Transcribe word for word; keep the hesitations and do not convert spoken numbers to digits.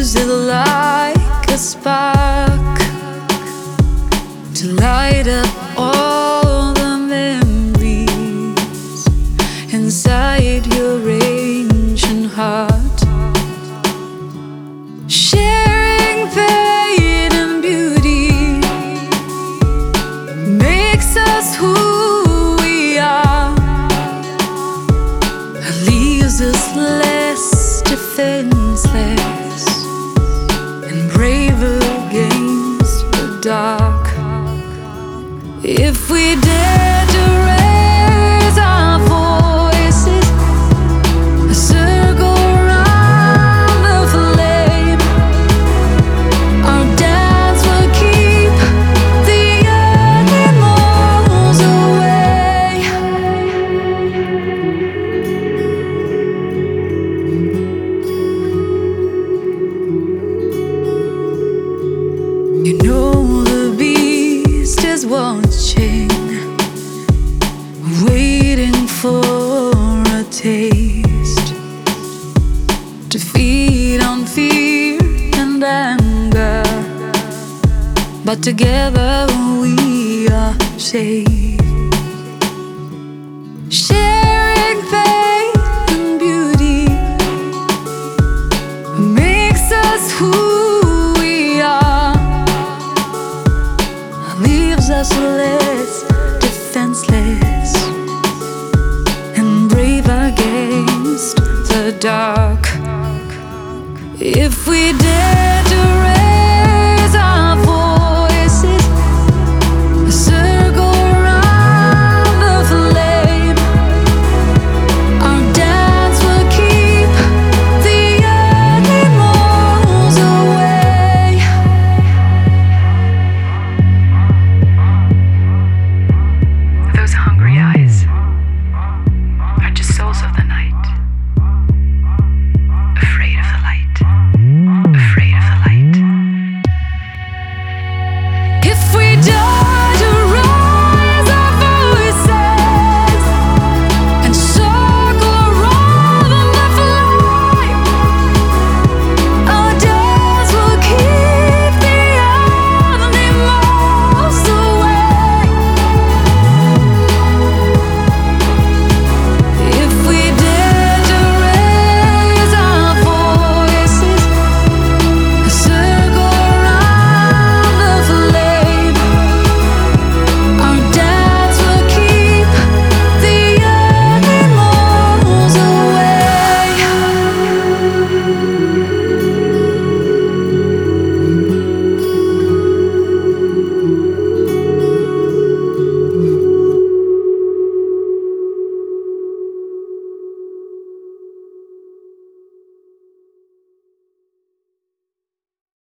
use it like a spark to light up all the memories inside your ancient heart. Sharing pain and beauty makes us who we are. It leaves us less defenseless and braver against the dark. If we dare to raise our voices, a circle around the flame, our dance will keep the animals away. You know the beast is watching, waiting for a taste to feed on fear and anger, but together we are safe. Sharing faith and beauty makes us who we are, leaves us less defenseless and brave against the dark. If we dare